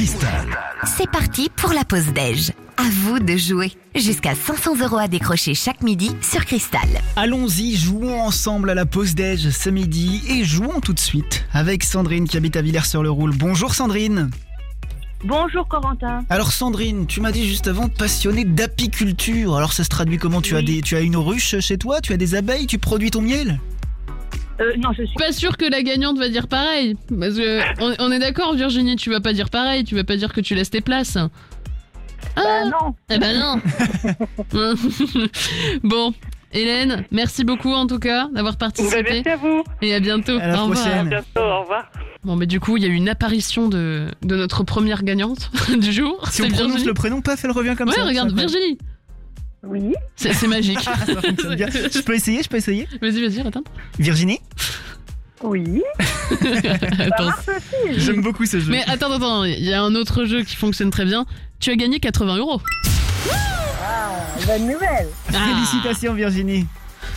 Cristal. C'est parti pour la pause déj. À vous de jouer. Jusqu'à 500 € à décrocher chaque midi sur Cristal. Allons-y, jouons ensemble à la pause déj ce midi et jouons tout de suite avec Sandrine qui habite à Villers-sur-le-Roule. Bonjour Sandrine. Bonjour Corentin. Alors Sandrine, tu m'as dit juste avant passionnée d'apiculture. Alors ça se traduit comment? Tu as une ruche chez toi? Tu as des abeilles? Tu produis ton miel? Non, je suis Pas sûr que la gagnante va dire pareil. Parce que on est d'accord, Virginie, tu vas pas dire pareil. Tu vas pas dire que tu laisses tes places. non. Eh ben non. Bon, Hélène, merci beaucoup en tout cas d'avoir participé. Merci à vous. Et à bientôt. À la Au revoir. prochaine. À bientôt, au revoir. Bon, mais du coup, il y a eu une apparition de notre première gagnante du jour. Si on C'est prononce Virginie. le prénom, paf, elle revient comme Ouais, ça. regarde, C'est incroyable. Virginie. Oui. C'est magique. Ça fonctionne bien. Je peux essayer? Vas-y, attends. Virginie? Oui. Attends. J'aime beaucoup ce jeu. Mais attends, il y a un autre jeu qui fonctionne très bien. Tu as gagné 80 €. Bonne nouvelle. Félicitations Virginie.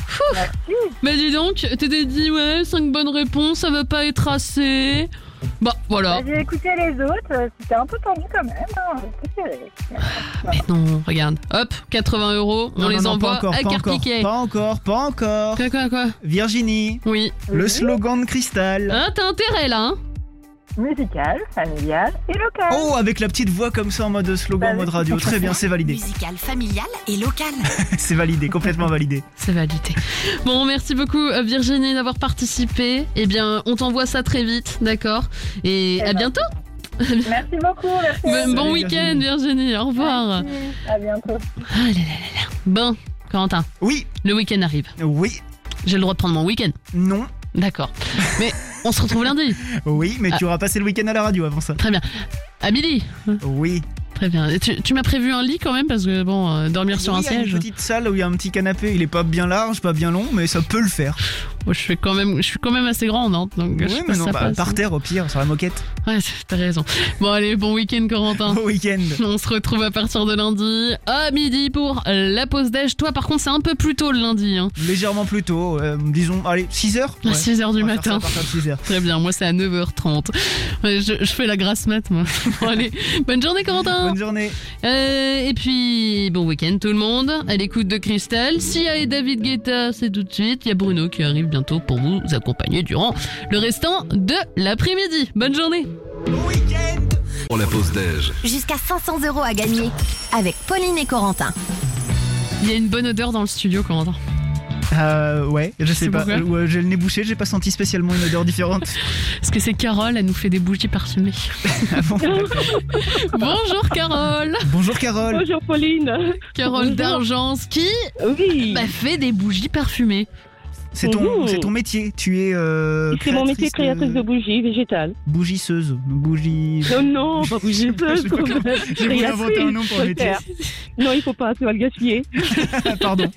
Bah dis donc, t'étais dit ouais, 5 bonnes réponses, ça va pas être assez. Bah voilà. J'ai écouté les autres, c'était un peu tendu quand même. Hein. C'est serré. Mais non, regarde. Hop, 80 €, on Non, les non, envoie pas à Carpiquet. encore. Quoi Virginie, Oui. le slogan de Cristal. Ah, t'as intérêt là, hein. Musical, familial et local. Oh, avec la petite voix comme ça en mode slogan, en mode radio. Très bien, c'est validé. Musical, familial et local. C'est validé, complètement validé. C'est validé. Bon, merci beaucoup Virginie d'avoir participé. Eh bien, on t'envoie ça très vite, d'accord. Et à bientôt. Merci beaucoup. Merci. Bon week-end Virginie, au revoir. Merci. À bientôt. Ah là là là là. Bon, Corentin, Oui, le week-end arrive. oui, J'ai le droit de prendre mon week-end. non, D'accord. Mais on se retrouve lundi. oui, mais tu auras passé le week-end à la radio avant ça. Très bien. À midi. Oui. Très bien. Et tu m'as prévu un lit quand même parce que bon, dormir sur un Oui, il y a siège. une petite salle où il y a un petit canapé. Il est pas bien large, pas bien long, mais ça peut le faire. Moi, je suis quand même assez grande, hein, donc je Oui, sais mais pas non, si ça passe. par terre au pire, sur la moquette. Ouais, t'as raison. Bon allez, bon week-end Corentin. Au week-end. On se retrouve à partir de lundi à midi pour la pause déj. Toi par contre c'est un peu plus tôt le lundi, hein. Légèrement plus tôt, disons, allez, 6h À 6h du matin. À partir de 6h. Très bien, moi c'est à 9h30. Ouais, je fais la grasse mat moi. Bon allez, bonne journée Corentin. Bonne journée. Et puis, bon week-end tout le monde, à l'écoute de Cristal. Sia et David Guetta, c'est tout de suite. Il y a Bruno qui arrive bientôt pour vous accompagner durant le restant de l'après-midi. Bonne journée. Bon week-end. Pour la pause déj. Jusqu'à 500 € à gagner avec Pauline et Corentin. Il y a une bonne odeur dans le studio, Corentin. Ouais, je sais C'est pas. pourquoi J'ai le nez bouché, j'ai pas senti spécialement une odeur différente. Parce que c'est Carole, elle nous fait des bougies parfumées. Ah bon. Bonjour Carole. Bonjour Carole. Bonjour Pauline. Carole d'Argence qui Oui. fait des bougies parfumées. C'est ton métier. Tu es. C'est mon métier, créatrice de bougies végétales. Bougisseuse. Bougie. Non, pas bougisseuse. J'ai voulu inventer un nom pour le métier. Non, il faut pas, tu vas le gaspiller. Pardon.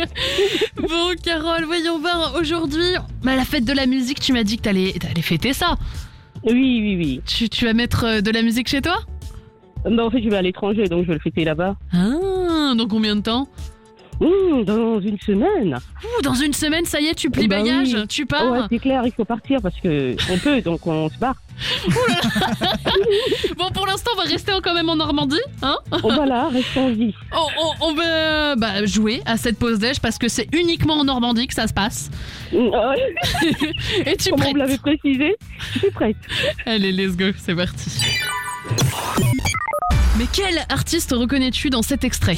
Bon Carole, voyons voir aujourd'hui. La fête de la musique, tu m'as dit que t'allais fêter ça. Oui. Tu vas mettre de la musique chez toi? Non, en fait, je vais à l'étranger, donc je vais le fêter là-bas. Ah, dans combien de temps? Dans une semaine. Dans une semaine, ça y est, tu plies Bah bagages, oui. tu pars. Ouais, c'est clair, il faut partir parce que on peut, donc on se barre. Bon, pour l'instant, on va rester quand même en Normandie, hein. Voilà, restons en vie. On va jouer à cette pause déj parce que c'est uniquement en Normandie que ça se passe. Et tu Comme prêtes? vous l'avez précisé, je suis prête. Allez, let's go, c'est parti. Mais quel artiste reconnais-tu dans cet extrait?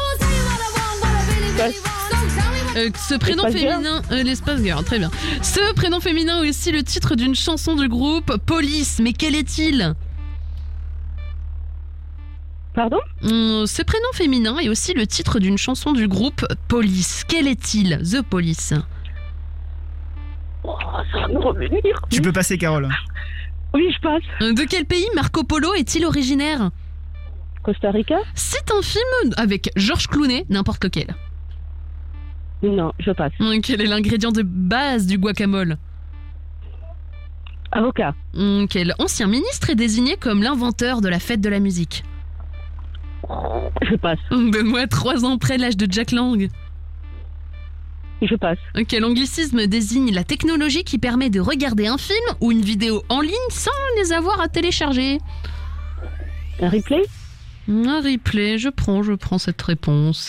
Ce prénom L'espace girl. féminin, l'espace girl, très bien. Ce prénom féminin est aussi le titre d'une chanson du groupe Police. Mais quel est-il? Pardon? Ce prénom féminin est aussi le titre d'une chanson du groupe Police. Quel est-il? The Police. Ça va me revenir. Tu peux passer Carole. Oui, je passe. De quel pays Marco Polo est-il originaire? Costa Rica? C'est un film avec Georges Clooney, n'importe lequel. Non, je passe. Quel est l'ingrédient de base du guacamole? Avocat. Quel ancien ministre est désigné comme l'inventeur de la fête de la musique? Je passe. Donne-moi 3 ans près de l'âge de Jack Lang. Je passe. Quel anglicisme désigne la technologie qui permet de regarder un film ou une vidéo en ligne sans les avoir à télécharger? Un replay? Un replay, je prends cette réponse.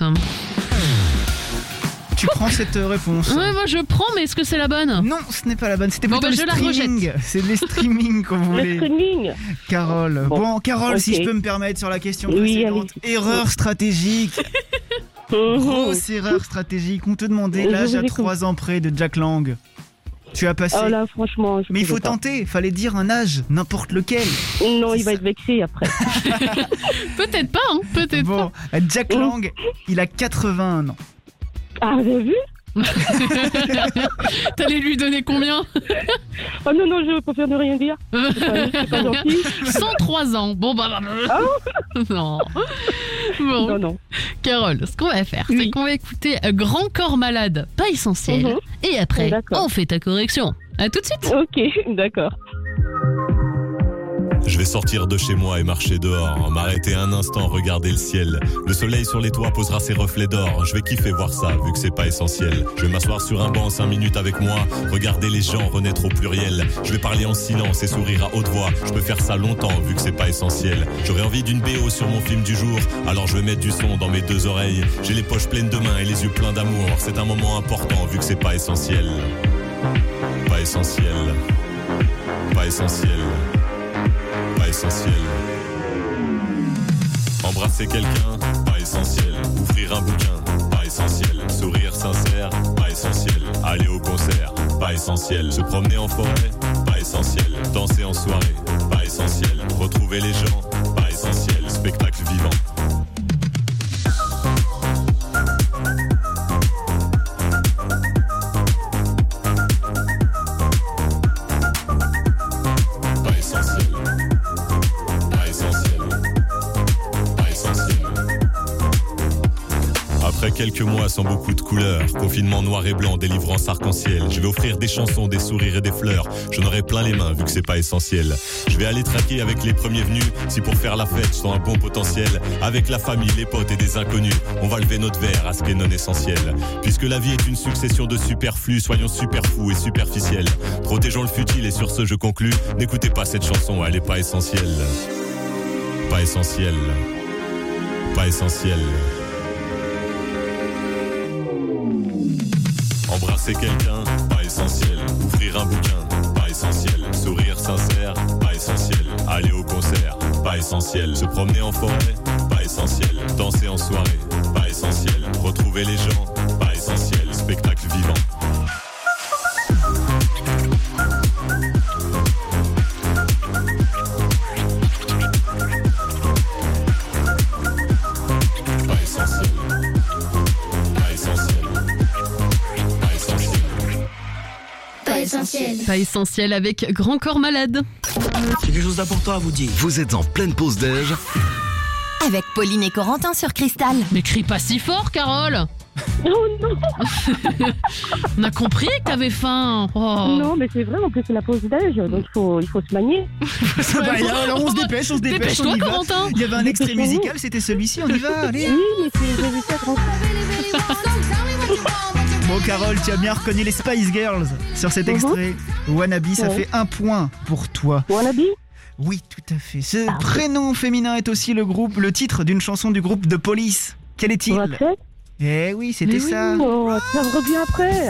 Tu prends cette réponse. Ouais, moi je prends, mais est-ce que c'est la bonne? Non, ce n'est pas la bonne. C'était Bon, plutôt bah, le je la streaming. C'est les streaming qu'on Le voulait. streaming? Carole. Bon, Carole, ok. si je peux me permettre sur la question Oui, précédente. Erreur stratégique. Grosse erreur stratégique. On te demandait Je l'âge vous à écoute. 3 ans près de Jack Lang. Tu as passé. Oh là, franchement, je Mais il faut pouvais pas. tenter. Fallait dire un âge, n'importe lequel. Non, C'est il va ça. être vexé après. Peut-être pas, hein, peut-être Bon, Jack Lang, il a 81 ans. Ah, vous avez vu? pas. T'allais lui donner combien? Oh non, non, je préfère ne rien dire. C'est pas gentil. 103 ans. Bon, bah. Non. Bon, Non, non. Carole, ce qu'on va faire, c'est Oui. qu'on va écouter Grand Corps Malade, pas essentiel. Mhm. Et après, D'accord. on fait ta correction. À tout de suite. Ok, d'accord. Je vais sortir de chez moi et marcher dehors, m'arrêter un instant, regarder le ciel. Le soleil sur les toits posera ses reflets d'or. Je vais kiffer voir ça, vu que c'est pas essentiel. Je vais m'asseoir sur un banc 5 minutes avec moi, regarder les gens renaître au pluriel. Je vais parler en silence et sourire à haute voix. Je peux faire ça longtemps, vu que c'est pas essentiel. J'aurais envie d'une BO sur mon film du jour, alors je vais mettre du son dans mes 2 oreilles. J'ai les poches pleines de mains et les yeux pleins d'amour. C'est un moment important, vu que c'est pas essentiel. Pas essentiel. Pas essentiel. Pas essentiel. Embrasser quelqu'un, pas essentiel. Ouvrir un bouquin, pas essentiel. Sourire sincère, pas essentiel. Aller au concert, pas essentiel. Se promener en forêt, pas essentiel. Danser en soirée, pas essentiel. Retrouver les gens, pas essentiel. Spectacle vivant. Pas essentiel. Pas essentiel. Pas essentiel. Après quelques mois sans beaucoup de couleurs, confinement noir et blanc, délivrance arc-en-ciel. Je vais offrir des chansons, des sourires et des fleurs. J'en aurai plein les mains vu que c'est pas essentiel. Je vais aller traquer avec les premiers venus. Si pour faire la fête, je sens un bon potentiel. Avec la famille, les potes et des inconnus, on va lever notre verre à ce qui est non essentiel. Puisque la vie est une succession de superflus, soyons super fous et superficiels. Protégeons le futile et sur ce je conclus. N'écoutez pas cette chanson, elle est pas essentielle. Pas essentielle. Pas essentielle. Embrasser quelqu'un, pas essentiel. Ouvrir un bouquin, pas essentiel. Sourire sincère, pas essentiel. Aller au concert, pas essentiel. Se promener en forêt, pas essentiel. Danser en soirée, pas essentiel. Retrouver les gens, pas essentiel. Spectacle vivant. Pas essentiel. Pas essentiel. Pas essentiel. Pas essentiel. Pas essentiel avec Grand Corps Malade. J'ai quelque chose d'important à vous dire. Vous êtes en pleine pause déj. Avec Pauline et Corentin sur Cristal. Mais crie pas si fort, Carole. Oh non, On a compris que t'avais faim. Oh. non, mais c'est vrai, en plus c'est la pause déj, donc il faut se manier. Bah, alors on se dépêche, on Dépêche-toi, y va. Corentin. Il y avait un extrait Dépêchons-nous. musical, c'était celui-ci, on y va, allez. Oui, mais c'est j'ai vu ça grand. Bon, Carole, tu as bien reconnu les Spice Girls sur cet extrait. Wannabe, ça Ouais. fait 1 point pour toi. Wannabe? Oui, tout à fait. Ce prénom féminin est aussi le titre d'une chanson du groupe The Police. Quel est-il? Roxette? Eh oui, c'était Mais oui. ça. Oh, ça revient après.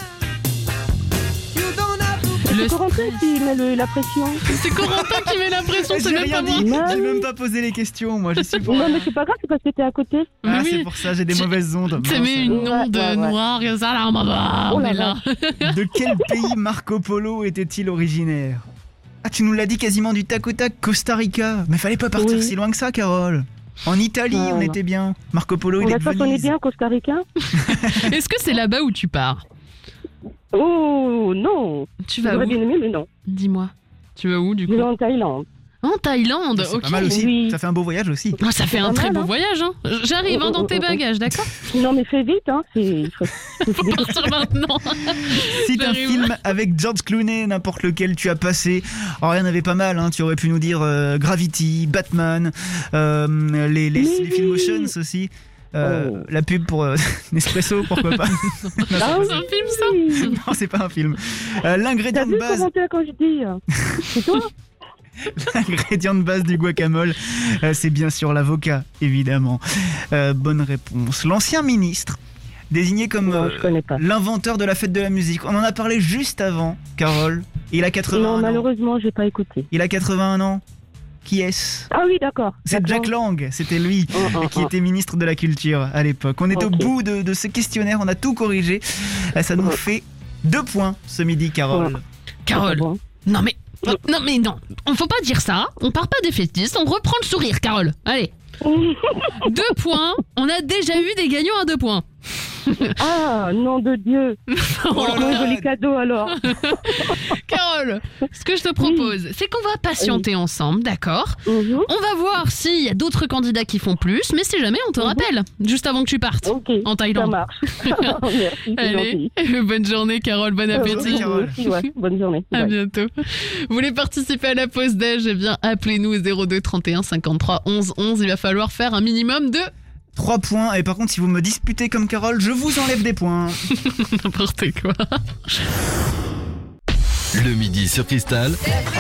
Le C'est Corentin qui met la pression. C'est Corentin qui met la pression, c'est J'ai même rien pas moi. dit, moi. j'ai même pas posé les questions, moi, je suis pour... Non, mais c'est pas grave, c'est parce que t'es à côté. Ah, Mais c'est oui. pour ça, j'ai des Tu- mauvaises ondes. T'as mis une Ouais, onde ouais, ouais. noire et ça là, bah, Oh on là est là. De quel pays Marco Polo était-il originaire? Ah, tu nous l'as dit quasiment du tac au tac, Costa Rica. Mais fallait pas partir Oui. si loin que ça, Carole. En Italie, Non, on non. était bien. Marco Polo, On il est va de pas connaître Venise. bien Costa Rica? Est-ce que c'est là-bas où tu pars? Oh non, Tu vas j'aurais où? bien aimé, mais non. Dis-moi. Tu vas où du Je coup? vais en Thaïlande. En Thaïlande, C'est ok. pas mal aussi, Oui. ça fait un beau voyage aussi. Oh, ça fait un Pas très mal, beau hein. voyage, hein. J'arrive hein, dans tes bagages, d'accord? Non, mais fais vite, hein. Il faut Faut partir maintenant. Cite un J'arrive. film avec George Clooney, n'importe lequel tu as passé. Alors, il y en avait pas mal, hein. Tu aurais pu nous dire Gravity, Batman, les oui. film Oceans aussi. La pub pour Nespresso, pourquoi pas. Ah C'est un film ça? oui. Non, c'est pas un film. T'as L'ingrédient vu de base. Corentin quand je dis? C'est toi? L'ingrédient de base du guacamole, c'est bien sûr l'avocat, évidemment. Bonne réponse. L'ancien ministre, désigné comme Non, je connais pas. l'inventeur de la fête de la musique. On en a parlé juste avant, Carole. Il a 81 Non, ans. malheureusement, j'ai pas écouté. Il a 81 ans. Qui est-ce ? Ah oui, d'accord. C'est Jack Lang, c'était lui qui était ministre de la Culture à l'époque. On est au Ok. bout de ce questionnaire, on a tout corrigé. Ça nous fait 2 points ce midi, Carole. Carole, Bon. non mais non, on faut pas dire ça. On part pas défaitiste, on reprend le sourire, Carole. Allez, 2 points. On a déjà eu des gagnants à 2 points. Ah, nom de Dieu. Oh là Mon là. joli cadeau alors. Carole, ce que je te propose, c'est qu'on va patienter ensemble, d'accord ? Mhm. On va voir s'il y a d'autres candidats qui font plus, mais si jamais, on te rappelle, juste avant que tu partes, Ok, en ça Thaïlande. marche. Merci, c'est Allez, gentil. bonne journée, Carole, bon appétit. Merci, Carole. Vous aussi, ouais. Bonne journée. À Bye. bientôt. Vous voulez participer à la pause déj? Eh bien, appelez-nous au 02 31 53 11 11. Il va falloir faire un minimum de 3 points. Et par contre, si vous me disputez comme Carole, je vous enlève des points. n'importe quoi. Le midi sur Cristal.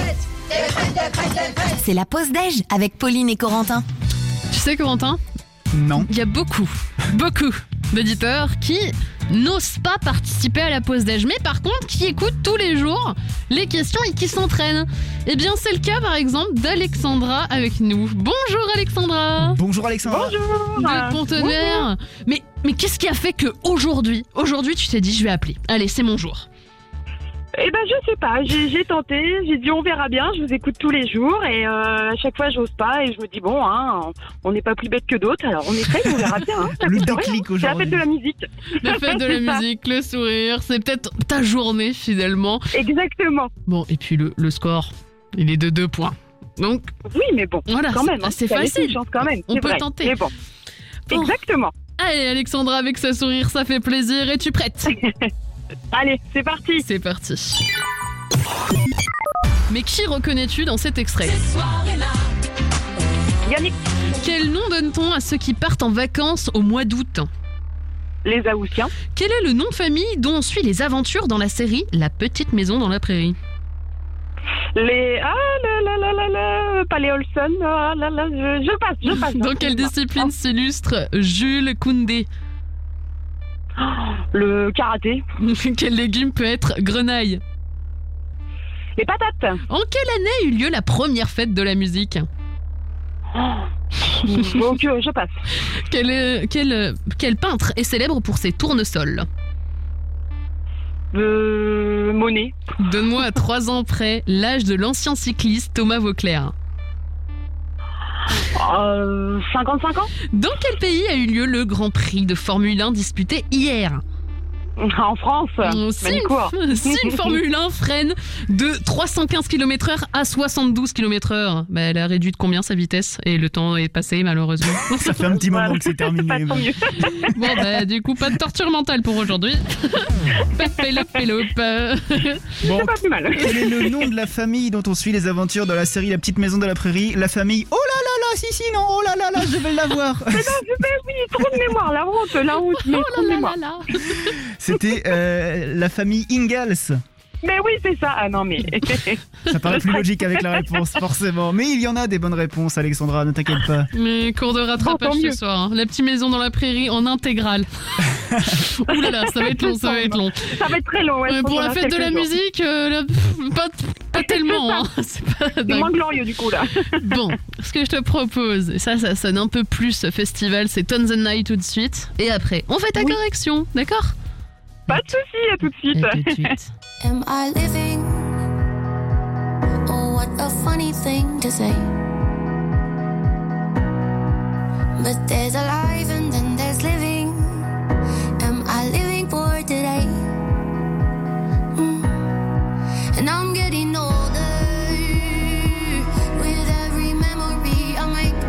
C'est la pause déj avec Pauline et Corentin. Tu sais, Corentin, Non. il y a beaucoup d'auditeurs qui n'osent pas participer à la pause déj, mais par contre qui écoutent tous les jours les questions et qui s'entraînent. Eh bien, c'est le cas par exemple d'Alexandra avec nous. Bonjour Alexandra. Bonjour Alexandra. Bonjour. De Pontenaire. Mais qu'est-ce qui a fait que aujourd'hui tu t'es dit je vais appeler. Allez, c'est mon jour. Eh ben, je sais pas, j'ai tenté, j'ai dit on verra bien, je vous écoute tous les jours et à chaque fois j'ose pas et je me dis bon, hein, on n'est pas plus bête que d'autres, alors on essaye, on verra bien. Hein, ça Le coûte rien. déclic C'est la aujourd'hui. fête de la musique. La fête de la C'est ça. musique, le sourire, c'est peut-être ta journée finalement. Exactement. Bon, et puis le score, il est de 2 points. Donc Oui, mais bon, voilà, quand même, hein, c'est ça laisse facile. une chance quand même. On c'est peut vrai. tenter. Mais bon. Bon. Exactement. Allez Alexandra, avec ce sourire, ça fait plaisir. Es-tu prête? Allez, c'est parti. C'est parti. Mais qui reconnais-tu dans cet extrait? Yannick, Quel nom donne-t-on à ceux qui partent en vacances au mois d'août? les Aoussiens, Quel est le nom de famille dont on suit les aventures dans la série La Petite Maison dans la Prairie? les... Ah là, pas les Olson, ah là là, je passe. Dans quelle discipline s'illustre Jules Koundé? Le karaté, Quel légume peut être grenaille? les patates, En quelle année a eu lieu la première fête de la musique? donc je passe. Quel peintre est célèbre pour ses tournesols? Monet, Donne-moi à 3 ans près l'âge de l'ancien cycliste Thomas Vauclair. 55 ans, Dans quel pays a eu lieu le Grand Prix de Formule 1 disputé hier? en France, Si Manicourt. une Formule 1 freine de 315 km/h à 72 km/h, bah, elle a réduit de combien sa vitesse? Et le temps est passé malheureusement. Ça fait un petit moment que c'est terminé. Pas tant mieux. Bon bah du coup pas de torture mentale pour aujourd'hui. Pélope. Bon, C'est pas plus mal. quel est le nom de la famille dont on suit les aventures dans la série La Petite Maison de la Prairie? La famille... Oh là là là, si, non, oh là là là, je vais l'avoir. Mais oui, trop de mémoire, la honte, mais Oh trop de là mémoire. là là. C'était la famille Ingalls. Mais oui, c'est ça. Ah non, mais... Ça paraît plus logique avec la réponse, forcément. Mais il y en a des bonnes réponses, Alexandra, ne t'inquiète pas. Mais cours de rattrapage Bon, tant ce mieux. soir. Hein. La petite maison dans la prairie en intégrale. Ouh là là, ça va être long, ça va être long. Ça va être très long. Ouais, Ouais, je pense pour qu'on la a fête de la quelques jours. musique, pas tellement. Hein. C'est pas C'est dingue. moins glorieux du coup là. Bon, ce que je te propose, et ça sonne un peu plus festival, c'est Tons the Night tout de suite. Et après, on fait ta Oui. correction, d'accord? Pas de soucis, à tout de suite. À tout de suite. Am I living? Oh, what a funny thing to say. But there's alive and then there's living. Am I living for today? And I'm getting older with every memory I make.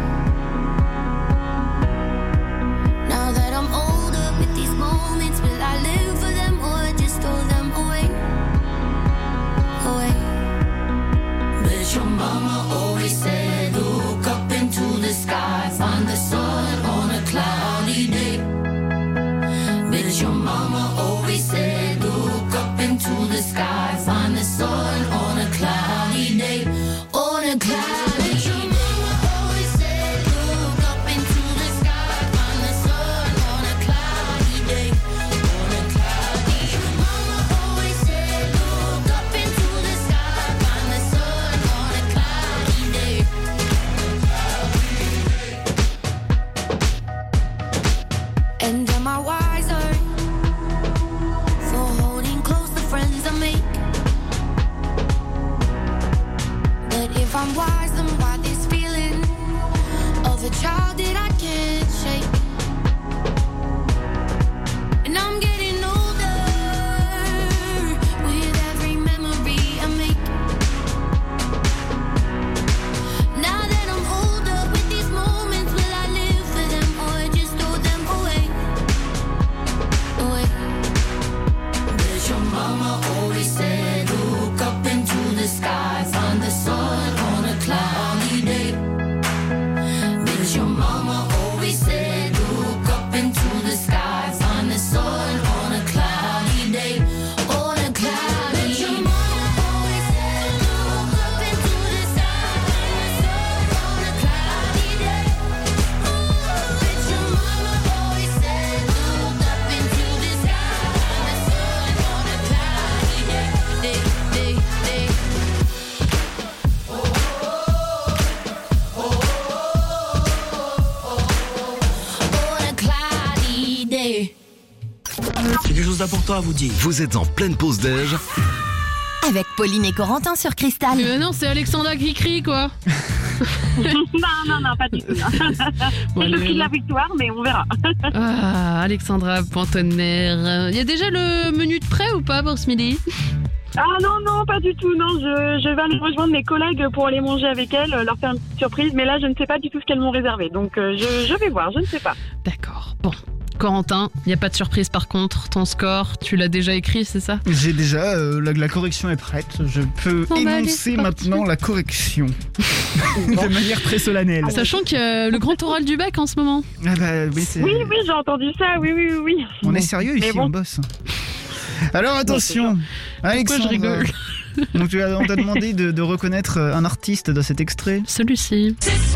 Now that I'm older with these moments, will I live for them or just throw them away? Away. But your mama always said, look up into the sky, find the sun on a cloud. chose d'important à vous dire. Vous êtes en pleine pause déj. Avec Pauline et Corentin sur Cristal. Non, c'est Alexandra qui crie, quoi. Non, pas du tout. Bon, Je allez, prie de la victoire, mais on verra. Ah, Alexandra Pantonnerre. Il y a déjà le menu de prêt ou pas pour ce midi? Ah non, pas du tout. Non, je vais aller rejoindre mes collègues pour aller manger avec elles, leur faire une petite surprise. Mais là, je ne sais pas du tout ce qu'elles m'ont réservé. Donc, je vais voir, je ne sais pas. D'accord. Bon. Corentin, il n'y a pas de surprise par contre. Ton score, tu l'as déjà écrit, c'est ça? J'ai déjà, la correction est prête. Je peux On va aller, énoncer c'est parti. maintenant la correction. De manière très solennelle. Sachant qu'il y a le grand oral du bac en ce moment. Ah bah, oui, c'est... Oui, j'ai entendu ça. Oui. On est sérieux ici, Mais bon. on bosse. Alors attention, Pourquoi Alexandre. je rigole? Donc on t'a demandé de reconnaître un artiste dans cet extrait. Celui-ci.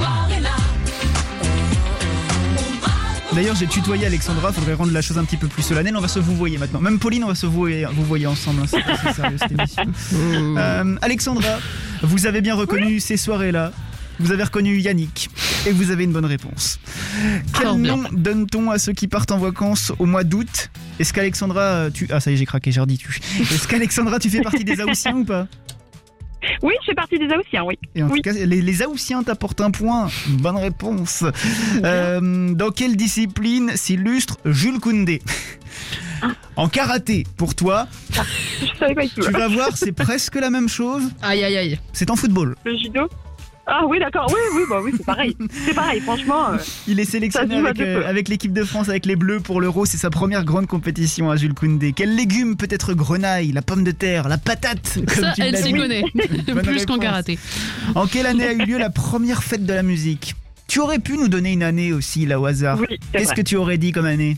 D'ailleurs, j'ai tutoyé Alexandra, faudrait rendre la chose un petit peu plus solennelle. On va se vouvoyer maintenant. Même Pauline, on va se vouvoyer ensemble. Hein. C'est sérieux cette émission. Alexandra, vous avez bien reconnu ces soirées-là. Vous avez reconnu Yannick et vous avez une bonne réponse. Quel Alors, bien. nom donne-t-on à ceux qui partent en vacances au mois d'août? Est-ce qu'Alexandra, Ah ça y est, j'ai craqué, j'ai redit tu. Est-ce qu'Alexandra, tu fais partie des Aoussiens ou pas? Oui, je fais partie des Aoussiens, oui. Et en Oui. tout cas, les Aoussiens t'apportent un point. Bonne réponse. Dans quelle discipline s'illustre Jules Koundé? En karaté, pour toi, Je savais pas du tout. tu vas voir, c'est presque la même chose. Aïe. C'est en football. Le judo. Ah oui, d'accord. Oui, c'est pareil. C'est pareil, franchement. Il est sélectionné Ça joue à deux feux. avec l'équipe de France, avec les Bleus pour l'Euro. C'est sa première grande compétition à Jules Koundé. Quel légume peut être grenaille, la pomme de terre, la patate comme Ça, tu elle l'as s'y dit. connaît. Bonne Plus qu'en réponse. karaté. En quelle année a eu lieu la première fête de la musique? Tu aurais pu nous donner une année aussi, là, au hasard. Oui, c'est Qu'est-ce vrai. que tu aurais dit comme année?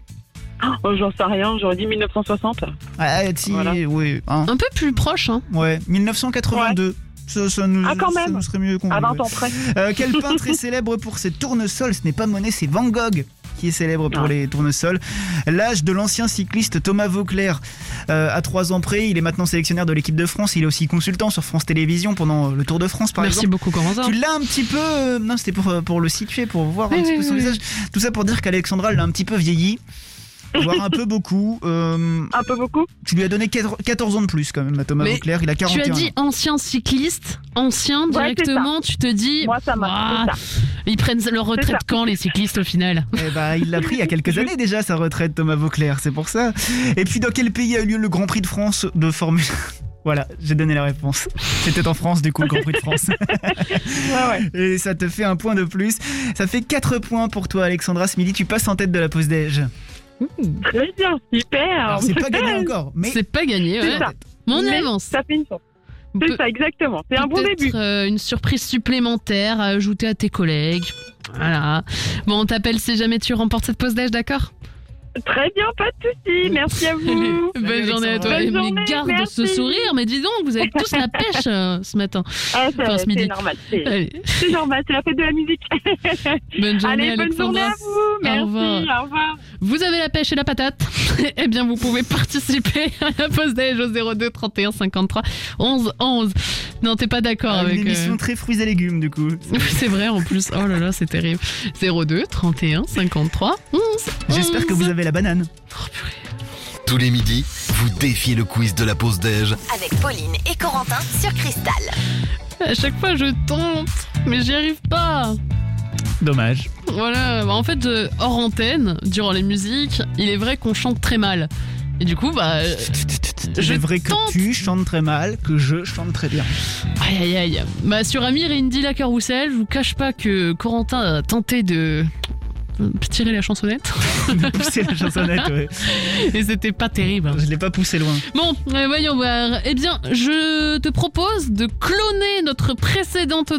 Oh, j'en sais rien, j'aurais dit 1960. Ah, si, Voilà. oui. Hein. Un peu plus proche, hein. Ouais, 1982. Ça nous, Ah, quand ça même. nous serait mieux qu'on. À 20 ans près. Quel peintre est célèbre pour ses tournesols? Ce n'est pas Monet, c'est Van Gogh qui est célèbre pour Ah. les tournesols. L'âge de l'ancien cycliste Thomas Vauclair, à 3 ans près, il est maintenant sélectionneur de l'équipe de France. Il est aussi consultant sur France Télévisions pendant le Tour de France, par Merci exemple. beaucoup, Corentin. Tu l'as un petit peu... Non, c'était pour le situer, pour voir un Oui, petit oui, peu son oui. visage. Tout ça pour dire qu'Alexandra l'a un petit peu vieilli, voire un peu beaucoup. Un peu beaucoup. Tu lui as donné 14 ans de plus quand même à Thomas Mais Vauclair, il a 41 Tu as ans. dit ancien cycliste, ancien Ouais, directement, tu te dis, Moi, ça m'a. Ouah, c'est ça. ils prennent leur retraite ça. quand les cyclistes au final? Eh bah, il l'a pris il y a quelques années déjà, sa retraite, Thomas Vauclair, c'est pour ça. Et puis, dans quel pays a eu lieu le Grand Prix de France de Formule 1? Voilà, j'ai donné la réponse. C'était en France, du coup, le Grand Prix de France. Ouais. Et ça te fait un point de plus. Ça fait 4 points pour toi, Alexandra. Ce midi, tu passes en tête de la pause déj. Très bien, super. Alors, c'est pas gagné encore, mais C'est pas gagné, C'est ouais. ça. Mais on Mais avance. Ça fait une chance. C'est Pe- ça, exactement. C'est un bon peut-être, début. une surprise supplémentaire à ajouter à tes collègues. Voilà. Bon, on t'appelle si jamais tu remportes cette pause d'âge, d'accord? Très bien, pas de soucis. Merci à vous. Bonne journée à toi. Bonne Mais journée, garde ce merci. sourire, mais dis donc, vous avez tous la pêche ce matin. Ah, Enfin, ce midi. c'est normal. C'est Allez, c'est normal, c'est la fête de la musique. bonne journée, Allez, bonne journée Alexandra. à vous. Merci, Au revoir. au revoir. Vous avez la pêche et la patate? Eh bien, vous pouvez participer à la pause déj au 02 31 53 11 11. Non, t'es pas d'accord une avec... émission très fruits et légumes, du coup. Oui, c'est vrai, en plus. Oh là là, c'est terrible. 02 31 53 11 J'espère que vous avez la banane. Tous les midis, vous défiez le quiz de la pause déj. Avec Pauline et Corentin sur Cristal. À chaque fois, je tente, mais j'y arrive pas. Dommage. Voilà, bah, en fait, hors antenne, durant les musiques, il est vrai qu'on chante très mal. Et du coup, bah... C'est vrai que tente. tu chantes très mal, que je chante très bien. Aïe aïe aïe. Bah, sur Amir et Indy la Carousel, je vous cache pas que Corentin a tenté de tirer la chansonnette. Pousser la chansonnette, ouais. Et c'était pas terrible. Je l'ai pas poussé loin. Bon, voyons voir. Eh bien, je te propose de cloner notre précédente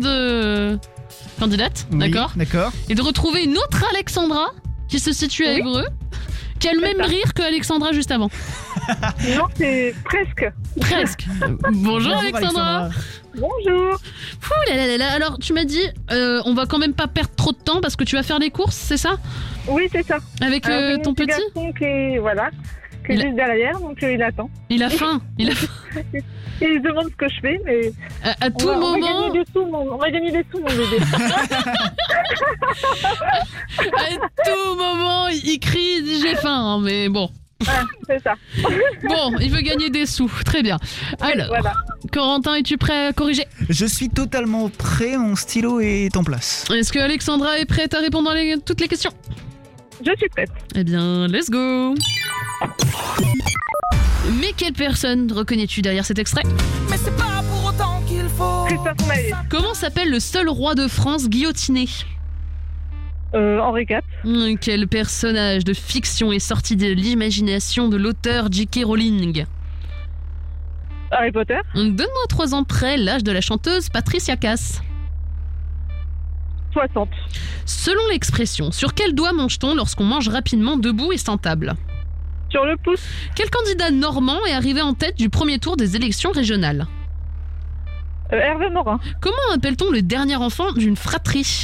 candidate, Oui, d'accord? D'accord. Et de retrouver une autre Alexandra qui se situe à Oui. Évreux, qui a le même rire que Alexandra juste avant. Non, c'est presque. Presque. Bonjour Alexandra. Bonjour. Fou là là là là. Alors, tu m'as dit, on va quand même pas perdre trop de temps parce que tu vas faire les courses, c'est ça? Oui, c'est ça. Avec Alors, j'ai ton mon petit? garçon qui est, voilà, qui est Il a- juste derrière, donc il attend. Il a faim. Il a Et il se demande ce que je fais, mais à tout on va moment, gagner des sous, on va gagner des sous, mon bébé. à tout moment, il crie, il dit j'ai faim, hein, mais bon. Ah, c'est ça. Bon, il veut gagner des sous. Très bien. Alors, Voilà. Corentin, es-tu prêt à corriger? Je suis totalement prêt, mon stylo est en place. Est-ce que Alexandra est prête à répondre à toutes les questions? Je suis prête. Eh bien, let's go. Mais quelle personne reconnais-tu derrière cet extrait? Mais c'est pas pour autant qu'il faut. Christophe Maé. Comment s'appelle le seul roi de France guillotiné? Henri IV. Quel personnage de fiction est sorti de l'imagination de l'auteur J.K. Rowling? Harry Potter. Donne-moi 3 ans près l'âge de la chanteuse Patricia Cass. 60. Selon l'expression, sur quel doigt mange-t-on lorsqu'on mange rapidement, debout et sans table? Sur le pouce. Quel candidat normand est arrivé en tête du premier tour des élections régionales? Hervé Morin. Comment appelle-t-on le dernier enfant d'une fratrie?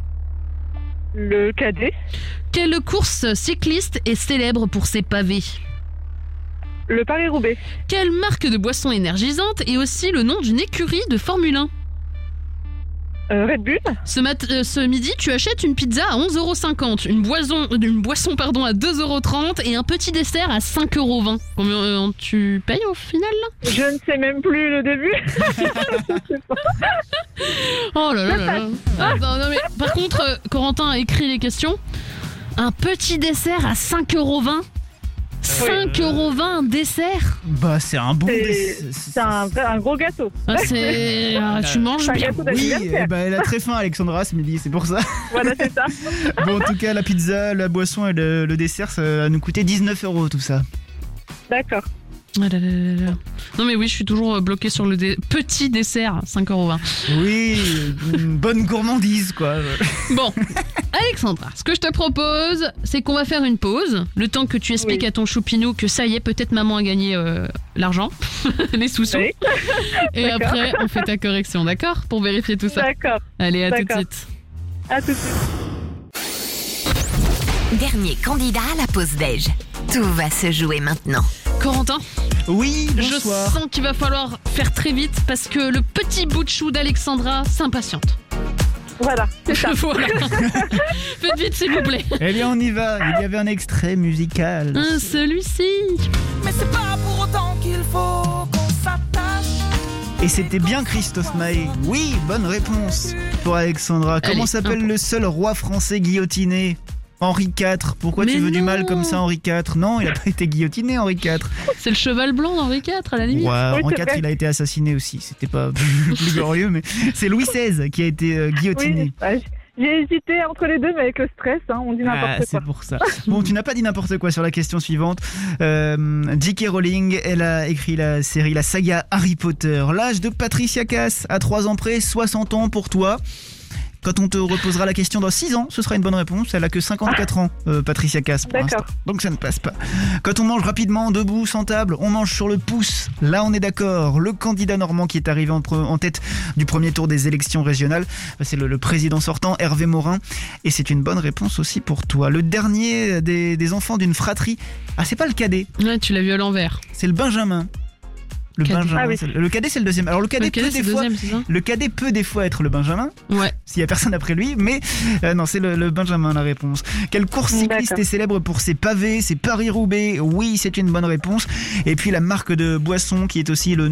Le cadet. Quelle course cycliste est célèbre pour ses pavés? Le Paris-Roubaix. Quelle marque de boisson énergisante est aussi le nom d'une écurie de Formule 1? Red Bull. Ce midi, tu achètes une pizza à 11,50€, une boisson à 2,30€ et un petit dessert à 5,20€. Combien tu payes au final là? Je ne sais même plus le début. Oh là là là là. Non, mais par contre, Corentin a écrit les questions. Un petit dessert à 5,20€. 5,20€ un dessert? Bah, c'est un bon C'est un gros gâteau. Tu manges C'est un bien. gâteau Oui, d'anniversaire. elle a très faim, Alexandra, ce midi, c'est pour ça. Voilà, c'est ça. Bon, en tout cas, la pizza, la boisson et le dessert, ça va nous coûter 19€ tout ça. D'accord. Ah là là là là. Non mais oui, je suis toujours bloqué sur le petit dessert, 5,20€. Oui, une bonne gourmandise, quoi. Bon, Alexandra, ce que je te propose, c'est qu'on va faire une pause, le temps que tu expliques à ton choupinou que ça y est, peut-être maman a gagné l'argent, les sous-sous. Oui. Et D'accord. après, on fait ta correction, d'accord? Pour vérifier tout ça. D'accord. Allez, à tout de D'accord. suite. À tout de suite. Dernier candidat à la pause déj. Tout va se jouer maintenant. Corentin, Oui, je bonsoir. sens qu'il va falloir faire très vite parce que le petit bout de chou d'Alexandra s'impatiente. Voilà, c'est ça. Voilà. Faites vite, s'il vous plaît. Eh bien, on y va. Il y avait un extrait musical. Celui-ci. Mais c'est pas pour autant qu'il faut qu'on s'attache. Et c'était bien Christophe Maé. Oui, bonne réponse pour Alexandra. Comment Allez, s'appelle le seul roi français guillotiné? Henri IV. Pourquoi Mais tu veux du non. mal comme ça, Henri IV? Non, il a pas été guillotiné, Henri IV. C'est le cheval blanc d'Henri IV, à la limite. Ouais, Oui, Henri c'est IV, vrai. il a été assassiné aussi. C'était pas plus glorieux, mais c'est Louis XVI qui a été guillotiné. Oui, bah, j'ai hésité entre les deux, mais avec le stress, on dit n'importe Ah, c'est quoi. pour ça. Bon, tu n'as pas dit n'importe quoi sur la question suivante. J.K. Rowling, elle a écrit la série, la saga Harry Potter. L'âge de Patricia Cass, à 3 ans près, 60 ans pour toi. Quand on te reposera la question dans 6 ans, ce sera une bonne réponse. Elle a que 54 ans, Patricia Cass, pour D'accord. l'instant. Donc ça ne passe pas. Quand on mange rapidement, debout, sans table, on mange sur le pouce. Là, on est d'accord. Le candidat normand qui est arrivé en tête du premier tour des élections régionales, c'est le président sortant, Hervé Morin. Et c'est une bonne réponse aussi pour toi. Le dernier des enfants d'une fratrie. Ah, c'est pas le cadet, Ouais, tu l'as vu à l'envers. c'est le Benjamin. Le Cadet. Benjamin. Ah oui. Le cadet, c'est le deuxième. Alors le cadet, Le cadet, peut c'est des le fois. deuxième, c'est ça? Le cadet peut des fois être le Benjamin, Ouais. s'il y a personne après lui, mais non, c'est le Benjamin la réponse. Quelle course cycliste D'accord. est célèbre pour ses pavés, ses Paris-Roubaix? Oui, c'est une bonne réponse. Et puis la marque de boisson qui est aussi le